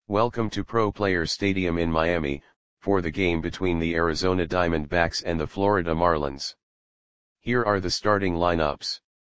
Welcome to Pro Players Stadium in Miami, for the game between the Arizona Diamondbacks and the Florida Marlins. Here are the starting lineups.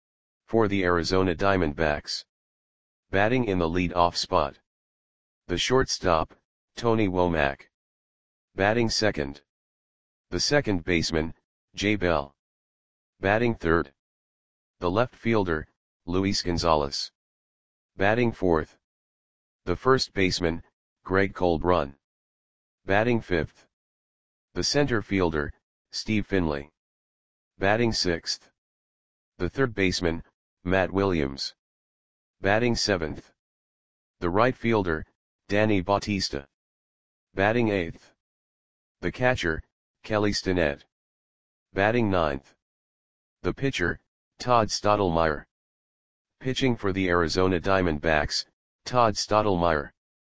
For the Arizona Diamondbacks. Batting in the lead-off spot. The shortstop, Tony Womack. Batting second. The second baseman, Jay Bell. Batting third. The left fielder, Luis Gonzalez. Batting fourth. The first baseman, Greg Colbrun. Batting fifth. The center fielder, Steve Finley. Batting sixth. The third baseman, Matt Williams. Batting seventh. The right fielder, Danny Bautista. Batting eighth. The catcher, Kelly Stinnett. Batting ninth. The pitcher, Todd Stottlemyre. Pitching for the Arizona Diamondbacks, Todd Stottlemyre.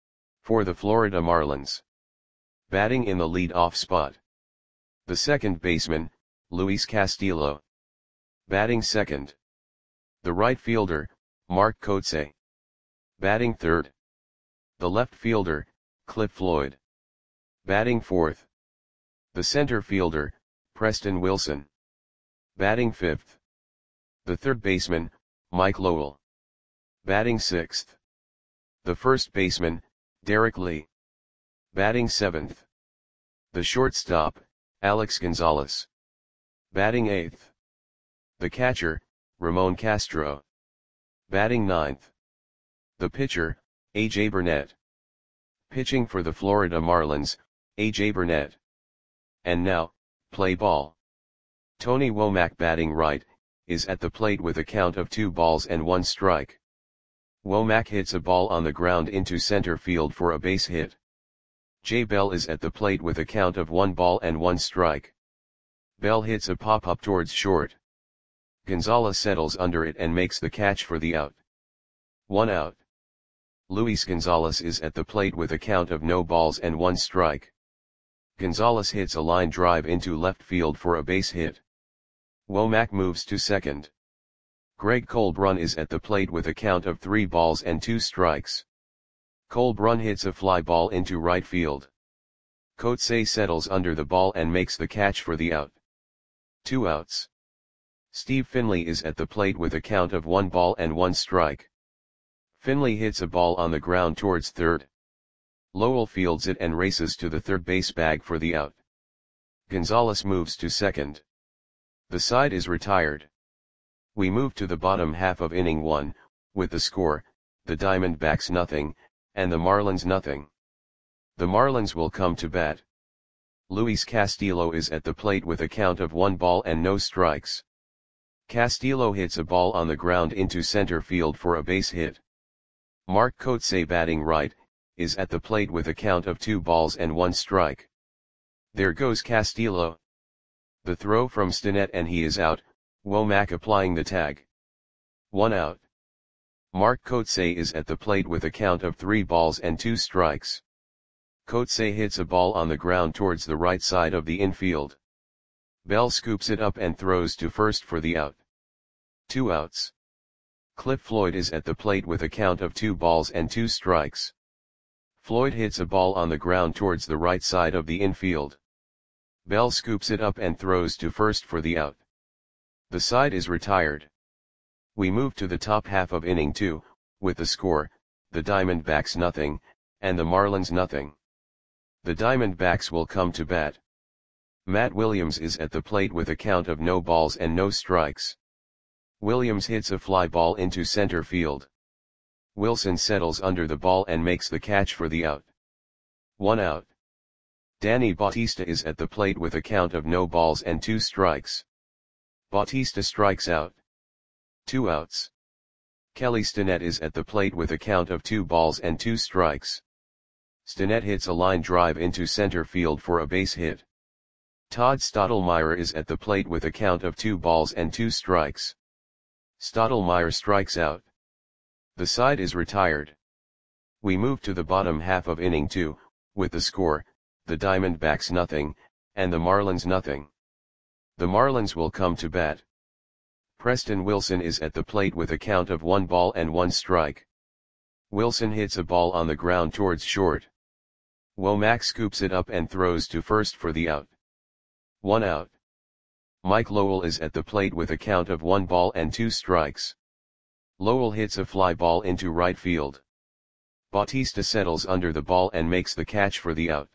For the Florida Marlins. Batting in the lead-off spot. The second baseman, Luis Castillo. Batting second. The right fielder, Mark Kotsay. Batting third. The left fielder, Cliff Floyd. Batting fourth. The center fielder, Preston Wilson. Batting fifth. The third baseman, Mike Lowell. Batting sixth. The first baseman, Derek Lee. Batting seventh. The shortstop, Alex Gonzalez. Batting eighth. The catcher, Ramon Castro. Batting ninth. The pitcher, A.J. Burnett. Pitching for the Florida Marlins, A.J. Burnett. And now, play ball. Tony Womack batting right, is at the plate with a count of 2 balls and 1 strike. Womack hits a ball on the ground into center field for a base hit. Jay Bell is at the plate with a count of 1 ball and 1 strike. Bell hits a pop-up towards short. Gonzalez settles under it and makes the catch for the out. 1 out. Luis Gonzalez is at the plate with a count of no balls and 1 strike. Gonzalez hits a line drive into left field for a base hit. Womack moves to second. Greg Colbrun is at the plate with a count of 3 balls and 2 strikes. Colbrun hits a fly ball into right field. Kotsay settles under the ball and makes the catch for the out. 2 outs. Steve Finley is at the plate with a count of 1 ball and 1 strike. Finley hits a ball on the ground towards third. Lowell fields it and races to the third base bag for the out. Gonzalez moves to second. The side is retired. We move to the bottom half of inning 1, with the score, the Diamondbacks nothing, and the Marlins nothing. The Marlins will come to bat. Luis Castillo is at the plate with a count of 1 ball and no strikes. Castillo hits a ball on the ground into center field for a base hit. Mark Kotsay batting right, is at the plate with a count of 2 balls and 1 strike. There goes Castillo. The throw from Stinnett and he is out, Womack applying the tag. 1 out. Mark Kotsay is at the plate with a count of 3 balls and 2 strikes. Kotsay hits a ball on the ground towards the right side of the infield. Bell scoops it up and throws to first for the out. 2 outs. Cliff Floyd is at the plate with a count of 2 balls and 2 strikes. Floyd hits a ball on the ground towards the right side of the infield. Bell scoops it up and throws to first for the out. The side is retired. We move to the top half of inning 2, with the score, the Diamondbacks nothing, and the Marlins nothing. The Diamondbacks will come to bat. Matt Williams is at the plate with a count of no balls and no strikes. Williams hits a fly ball into center field. Wilson settles under the ball and makes the catch for the out. 1 out. Danny Bautista is at the plate with a count of no balls and 2 strikes. Bautista strikes out. 2 outs. Kelly Stinnett is at the plate with a count of 2 balls and 2 strikes. Stinnett hits a line drive into center field for a base hit. Todd Stottlemyre is at the plate with a count of 2 balls and 2 strikes. Stottlemyre strikes out. The side is retired. We move to the bottom half of inning 2, with the score, the Diamondbacks nothing, and the Marlins nothing. The Marlins will come to bat. Preston Wilson is at the plate with a count of 1 ball and 1 strike. Wilson hits a ball on the ground towards short. Womack scoops it up and throws to first for the out. 1 out. Mike Lowell is at the plate with a count of 1 ball and 2 strikes. Lowell hits a fly ball into right field. Bautista settles under the ball and makes the catch for the out.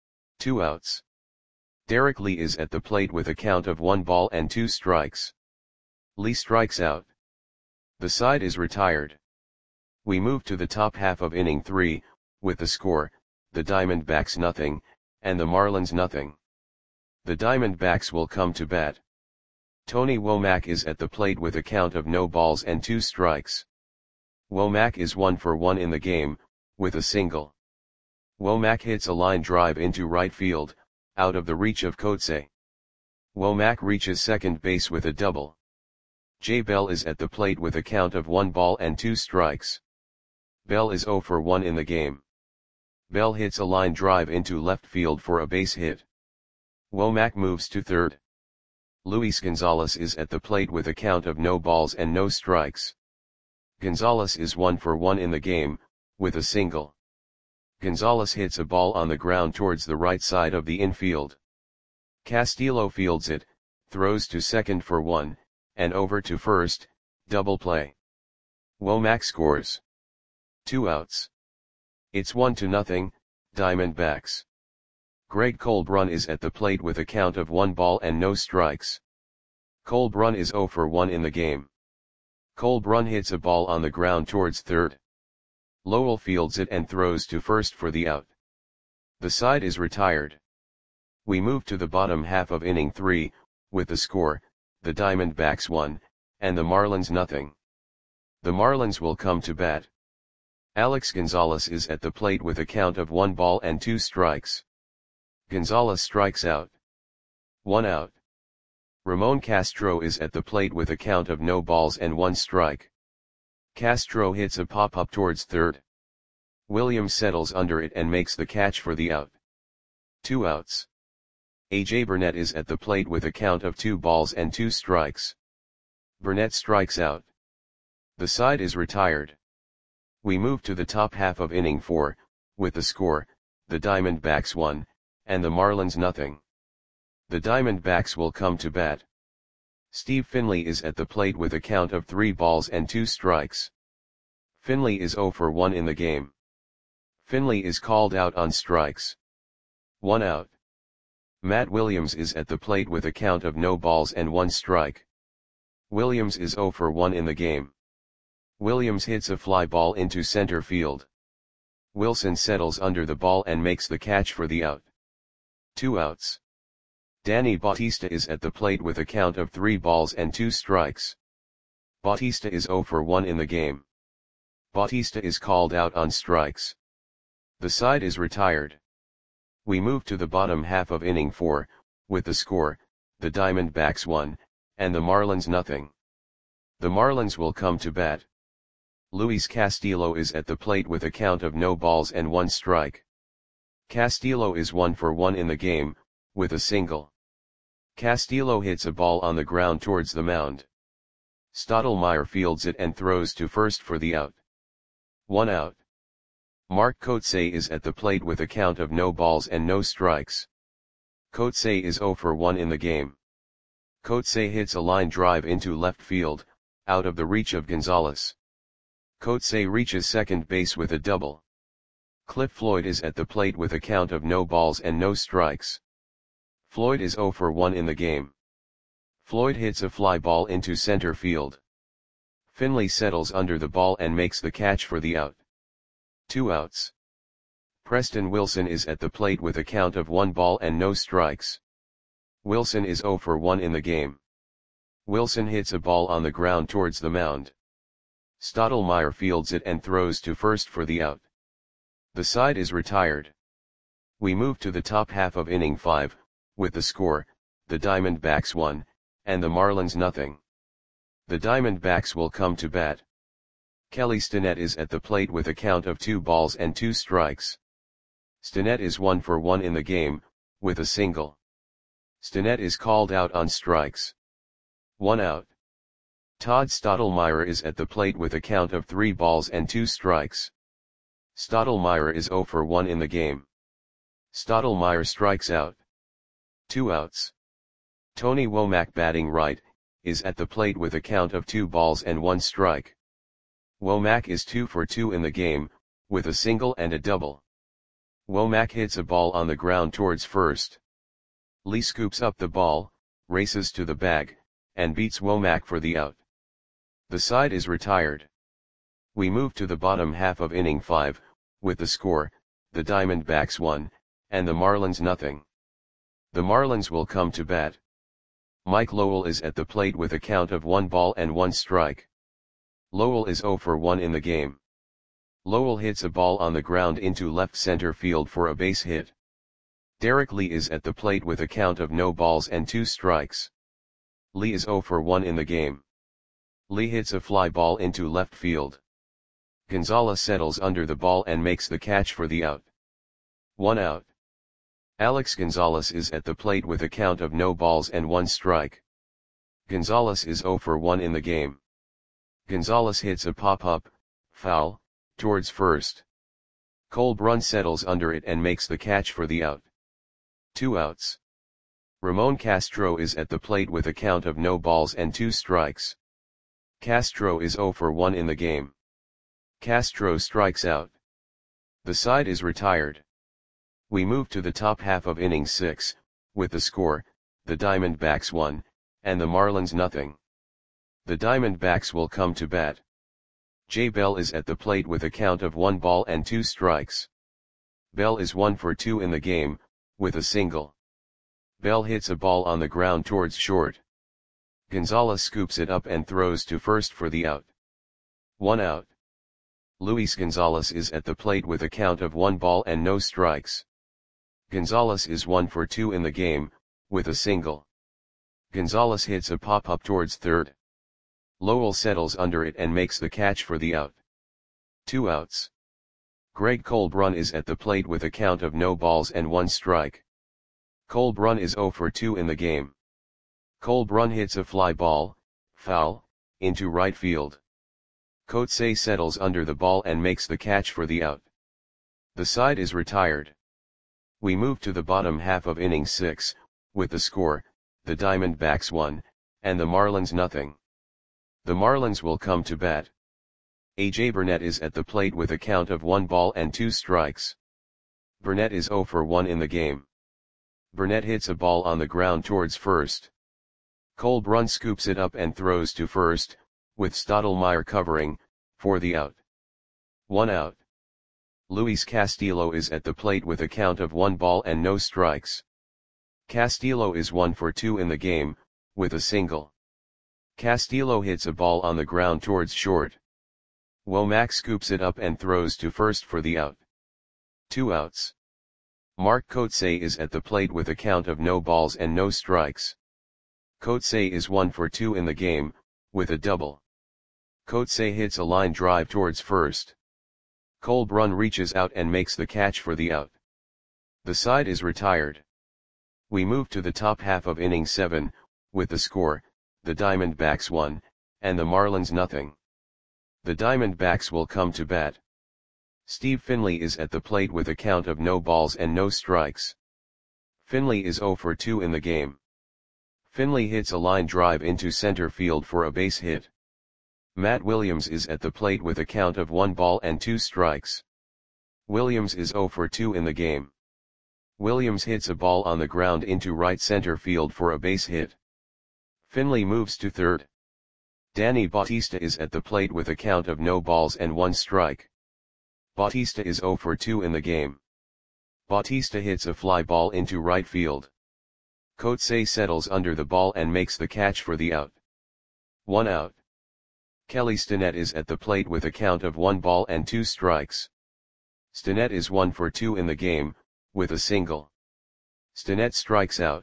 2 outs. Derek Lee is at the plate with a count of 1 ball and 2 strikes. Lee strikes out. The side is retired. We move to the top half of inning 3, with the score, the Diamondbacks nothing, and the Marlins nothing. The Diamondbacks will come to bat. Tony Womack is at the plate with a count of no balls and 2 strikes. Womack is 1 for 1 in the game, with a single. Womack hits a line drive into right field, out of the reach of Coetzee. Womack reaches second base with a double. Jay Bell is at the plate with a count of 1 ball and 2 strikes. Bell is 0 for 1 in the game. Bell hits a line drive into left field for a base hit. Womack moves to third. Luis Gonzalez is at the plate with a count of no balls and no strikes. Gonzalez is 1 for 1 in the game, with a single. Gonzalez hits a ball on the ground towards the right side of the infield. Castillo fields it, throws to second for 1, and over to first, double play. Womack scores. 2 outs. It's 1-0, Diamondbacks. Greg Colbrun is at the plate with a count of 1 ball and no strikes. Colbrun is 0 for 1 in the game. Colbrun hits a ball on the ground towards third. Lowell fields it and throws to first for the out. The side is retired. We move to the bottom half of inning 3, with the score, the Diamondbacks 1, and the Marlins nothing. The Marlins will come to bat. Alex Gonzalez is at the plate with a count of 1 ball and 2 strikes. Gonzalez strikes out. 1 out. Ramon Castro is at the plate with a count of no balls and 1 strike. Castro hits a pop-up towards third. Williams settles under it and makes the catch for the out. 2 outs. A.J. Burnett is at the plate with a count of 2 balls and 2 strikes. Burnett strikes out. The side is retired. We move to the top half of inning 4, with the score, the Diamondbacks 1, and the Marlins nothing. The Diamondbacks will come to bat. Steve Finley is at the plate with a count of 3 balls and 2 strikes. Finley is 0 for 1 in the game. Finley is called out on strikes. 1 out. Matt Williams is at the plate with a count of no balls and 1 strike. Williams is 0 for 1 in the game. Williams hits a fly ball into center field. Wilson settles under the ball and makes the catch for the out. 2 outs. Danny Bautista is at the plate with a count of 3 balls and 2 strikes. Bautista is 0 for 1 in the game. Bautista is called out on strikes. The side is retired. We move to the bottom half of inning 4, with the score, the Diamondbacks 1, and the Marlins nothing. The Marlins will come to bat. Luis Castillo is at the plate with a count of no balls and 1 strike. Castillo is 1 for 1 in the game, with a single. Castillo hits a ball on the ground towards the mound. Stottlemyre fields it and throws to first for the out. 1 out. Mark Coetzee is at the plate with a count of no balls and no strikes. Coetzee is 0 for 1 in the game. Coetzee hits a line drive into left field, out of the reach of Gonzalez. Coetzee reaches second base with a double. Cliff Floyd is at the plate with a count of no balls and no strikes. Floyd is 0 for 1 in the game. Floyd hits a fly ball into center field. Finley settles under the ball and makes the catch for the out. 2 outs. Preston Wilson is at the plate with a count of 1 ball and no strikes. Wilson is 0 for 1 in the game. Wilson hits a ball on the ground towards the mound. Stottlemyre fields it and throws to first for the out. The side is retired. We move to the top half of inning 5, with the score, the Diamondbacks 1, and the Marlins nothing. The Diamondbacks will come to bat. Kelly Stinnett is at the plate with a count of 2 balls and 2 strikes. Stinnett is 1 for 1 in the game, with a single. Stinnett is called out on strikes. 1 out. Todd Stottlemyre is at the plate with a count of 3 balls and 2 strikes. Stottlemyre is 0 for 1 in the game. Stottlemyre strikes out. 2 outs. Tony Womack batting right, is at the plate with a count of 2 balls and 1 strike. Womack is 2 for 2 in the game, with a single and a double. Womack hits a ball on the ground towards first. Lee scoops up the ball, races to the bag, and beats Womack for the out. The side is retired. We move to the bottom half of inning 5, with the score, the Diamondbacks 1, and the Marlins nothing. The Marlins will come to bat. Mike Lowell is at the plate with a count of 1 ball and 1 strike. Lowell is 0 for 1 in the game. Lowell hits a ball on the ground into left center field for a base hit. Derek Lee is at the plate with a count of no balls and 2 strikes. Lee is 0 for 1 in the game. Lee hits a fly ball into left field. Gonzalez settles under the ball and makes the catch for the out. 1 out. Alex Gonzalez is at the plate with a count of no balls and 1 strike. Gonzalez is 0 for 1 in the game. Gonzalez hits a pop-up, foul, towards first. Cole Brun settles under it and makes the catch for the out. 2 outs. Ramon Castro is at the plate with a count of no balls and 2 strikes. Castro is 0 for 1 in the game. Castro strikes out. The side is retired. We move to the top half of inning 6, with the score, the Diamondbacks 1, and the Marlins nothing. The Diamondbacks will come to bat. Jay Bell is at the plate with a count of 1 ball and 2 strikes. Bell is 1 for 2 in the game, with a single. Bell hits a ball on the ground towards short. Gonzalez scoops it up and throws to first for the out. 1 out. Luis Gonzalez is at the plate with a count of 1 ball and no strikes. Gonzalez is 1 for 2 in the game, with a single. Gonzalez hits a pop-up towards third. Lowell settles under it and makes the catch for the out. 2 outs. Greg Cole Brun is at the plate with a count of no balls and 1 strike. Cole Brun is 0 for 2 in the game. Cole Brun hits a fly ball, foul, into right field. Coetzee settles under the ball and makes the catch for the out. The side is retired. We move to the bottom half of inning 6, with the score, the Diamondbacks 1, and the Marlins nothing. The Marlins will come to bat. A.J. Burnett is at the plate with a count of 1 ball and 2 strikes. Burnett is 0 for 1 in the game. Burnett hits a ball on the ground towards first. Cole Brun scoops it up and throws to first, with Stottlemyre covering, for the out. 1 out. Luis Castillo is at the plate with a count of 1 ball and no strikes. Castillo is 1 for 2 in the game, with a single. Castillo hits a ball on the ground towards short. Womack scoops it up and throws to first for the out. 2 outs. Mark Coetzee is at the plate with a count of no balls and no strikes. Coetzee is 1 for 2 in the game, with a double. Coetzee hits a line drive towards first. Cole Brun reaches out and makes the catch for the out. The side is retired. We move to the top half of inning 7, with the score, the Diamondbacks 1, and the Marlins nothing. The Diamondbacks will come to bat. Steve Finley is at the plate with a count of no balls and no strikes. Finley is 0 for 2 in the game. Finley hits a line drive into center field for a base hit. Matt Williams is at the plate with a count of 1 ball and 2 strikes. Williams is 0 for 2 in the game. Williams hits a ball on the ground into right center field for a base hit. Finley moves to third. Danny Bautista is at the plate with a count of no balls and 1 strike. Bautista is 0 for 2 in the game. Bautista hits a fly ball into right field. Coetzee settles under the ball and makes the catch for the out. 1 out. Kelly Stinnett is at the plate with a count of 1 ball and 2 strikes. Stinnett is 1 for 2 in the game, with a single. Stinnett strikes out.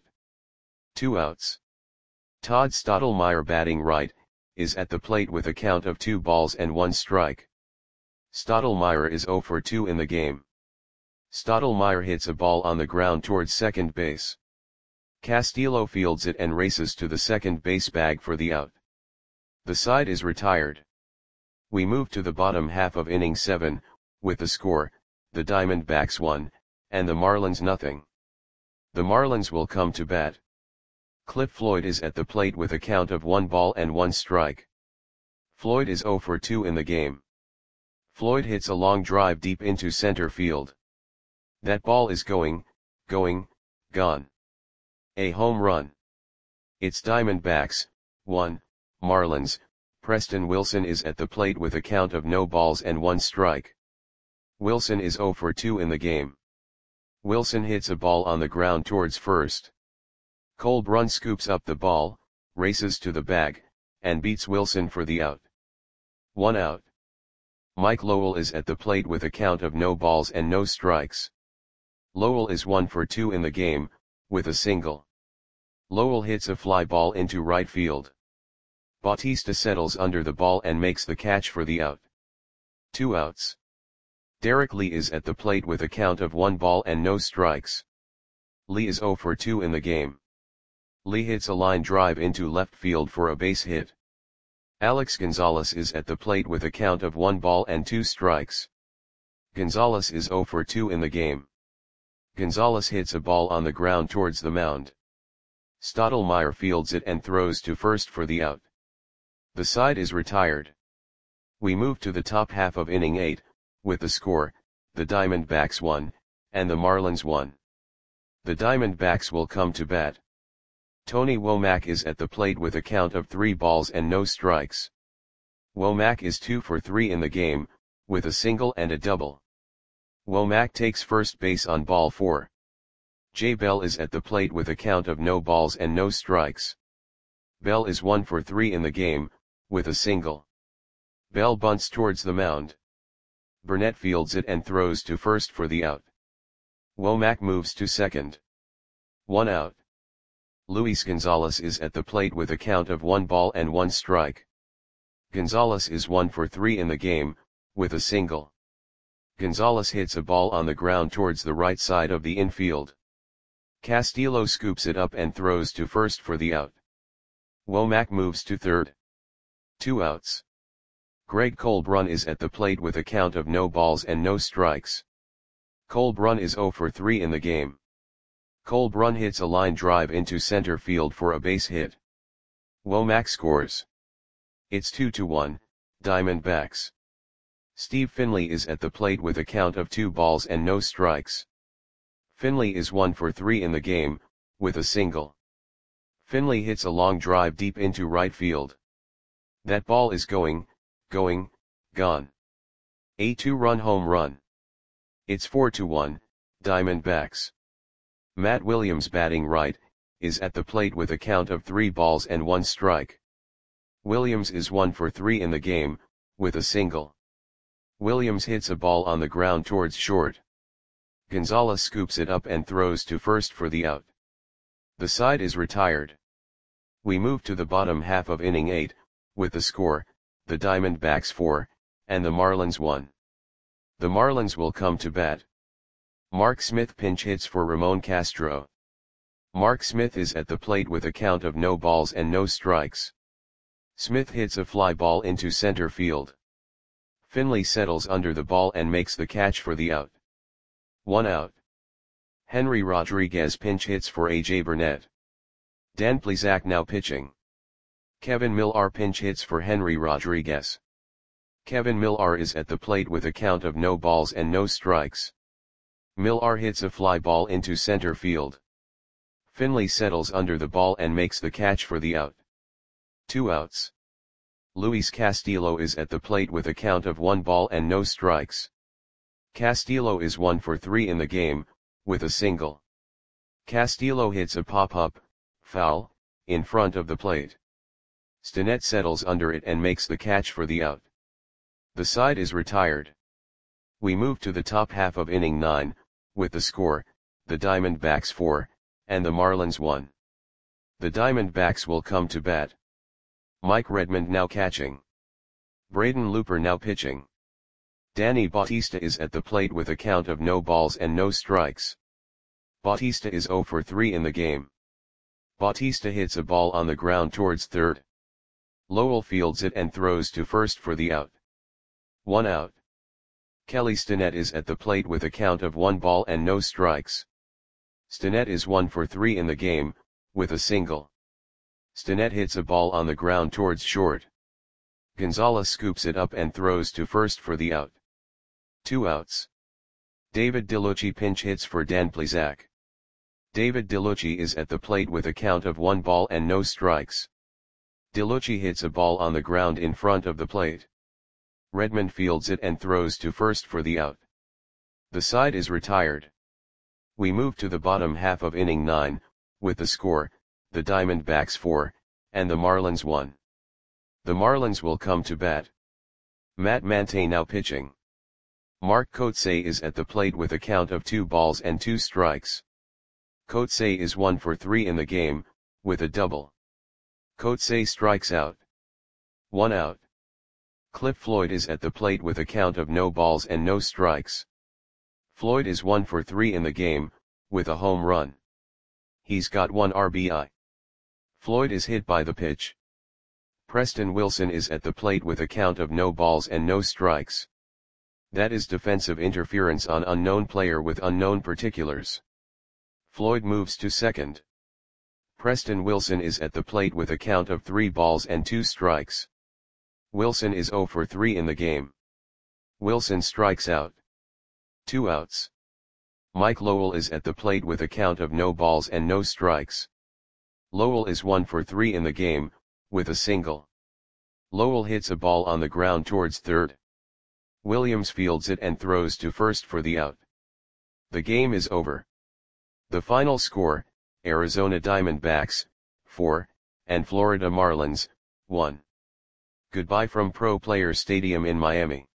2 outs. Todd Stottlemyre batting right, is at the plate with a count of 2 balls and 1 strike. Stottlemyre is 0 for 2 in the game. Stottlemyre hits a ball on the ground towards second base. Castillo fields it and races to the second base bag for the out. The side is retired. We move to the bottom half of inning 7, with the score, the Diamondbacks 1, and the Marlins nothing. The Marlins will come to bat. Cliff Floyd is at the plate with a count of 1 ball and 1 strike. Floyd is 0 for 2 in the game. Floyd hits a long drive deep into center field. That ball is going, gone. A home run. It's Diamondbacks, 1, Marlins. Preston Wilson is at the plate with a count of no balls and 1 strike. Wilson is 0 for 2 in the game. Wilson hits a ball on the ground towards first. Cole Brun scoops up the ball, races to the bag, and beats Wilson for the out. 1 out. Mike Lowell is at the plate with a count of no balls and no strikes. Lowell is 1 for 2 in the game, with a single. Lowell hits a fly ball into right field. Bautista settles under the ball and makes the catch for the out. 2 outs. Derek Lee is at the plate with a count of 1 ball and no strikes. Lee is 0 for 2 in the game. Lee hits a line drive into left field for a base hit. Alex Gonzalez is at the plate with a count of 1 ball and 2 strikes. Gonzalez is 0 for 2 in the game. Gonzalez hits a ball on the ground towards the mound. Stottlemyre fields it and throws to first for the out. The side is retired. We move to the top half of inning 8, with the score, the Diamondbacks 1, and the Marlins 1. The Diamondbacks will come to bat. Tony Womack is at the plate with a count of 3 balls and no strikes. Womack is 2 for 3 in the game, with a single and a double. Womack takes first base on ball 4. Jay Bell is at the plate with a count of no balls and no strikes. Bell is 1 for 3 in the game, with a single. Bell bunts towards the mound. Burnett fields it and throws to first for the out. Womack moves to second. 1 out. Luis Gonzalez is at the plate with a count of 1 ball and 1 strike. Gonzalez is 1 for 3 in the game, with a single. Gonzalez hits a ball on the ground towards the right side of the infield. Castillo scoops it up and throws to first for the out. Womack moves to third. 2 outs. Greg Cole Brun is at the plate with a count of no balls and no strikes. Cole Brun is 0 for 3 in the game. Cole Brun hits a line drive into center field for a base hit. Womack scores. It's 2-1, Diamondbacks. Steve Finley is at the plate with a count of 2 balls and no strikes. Finley is 1 for 3 in the game, with a single. Finley hits a long drive deep into right field. That ball is going, gone. A 2-run home run. It's 4-1, Diamondbacks. Matt Williams, batting right, is at the plate with a count of 3 balls and 1 strike. Williams is 1 for 3 in the game, with a single. Williams hits a ball on the ground towards short. Gonzalez scoops it up and throws to first for the out. The side is retired. We move to the bottom half of inning 8, with the score, the Diamondbacks 4, and the Marlins 1. The Marlins will come to bat. Mark Smith pinch hits for Ramon Castro. Mark Smith is at the plate with a count of no balls and no strikes. Smith hits a fly ball into center field. Finley settles under the ball and makes the catch for the out. 1 out. Henry Rodriguez pinch hits for A.J. Burnett. Dan Plesac now pitching. Kevin Millar pinch hits for Henry Rodriguez. Kevin Millar is at the plate with a count of no balls and no strikes. Millar hits a fly ball into center field. Finley settles under the ball and makes the catch for the out. 2 outs. Luis Castillo is at the plate with a count of 1 ball and no strikes. Castillo is 1 for 3 in the game, with a single. Castillo hits a pop-up, foul, in front of the plate. Stinnett settles under it and makes the catch for the out. The side is retired. We move to the top half of inning 9, with the score, the Diamondbacks 4, and the Marlins 1. The Diamondbacks will come to bat. Mike Redmond now catching. Braden Looper now pitching. Danny Bautista is at the plate with a count of no balls and no strikes. Bautista is 0 for 3 in the game. Bautista hits a ball on the ground towards third. Lowell fields it and throws to first for the out. 1 out. Kelly Stinnett is at the plate with a count of 1 ball and no strikes. Stinnett is 1 for 3 in the game, with a single. Stinnett hits a ball on the ground towards short. Gonzalez scoops it up and throws to first for the out. 2 outs. David DeLucci pinch hits for Dan Plesac. David DeLucci is at the plate with a count of 1 ball and no strikes. DeLucci hits a ball on the ground in front of the plate. Redmond fields it and throws to first for the out. The side is retired. We move to the bottom half of inning 9, with the score, the Diamondbacks 4, and the Marlins 1. The Marlins will come to bat. Matt Mante now pitching. Mark Kotsay is at the plate with a count of 2 balls and 2 strikes. Kotsay is 1 for 3 in the game, with a double. Kotsay strikes out. 1 out. Cliff Floyd is at the plate with a count of no balls and no strikes. Floyd is 1 for 3 in the game, with a home run. He's got 1 RBI. Floyd is hit by the pitch. Preston Wilson is at the plate with a count of no balls and no strikes. That is defensive interference on unknown player with unknown particulars. Floyd moves to second. Preston Wilson is at the plate with a count of 3 balls and 2 strikes. Wilson is 0 for 3 in the game. Wilson strikes out. 2 outs. Mike Lowell is at the plate with a count of no balls and no strikes. Lowell is 1 for 3 in the game, with a single. Lowell hits a ball on the ground towards third. Williams fields it and throws to first for the out. The game is over. The final score, Arizona Diamondbacks, 4, and Florida Marlins, 1. Goodbye from Pro Players Stadium in Miami.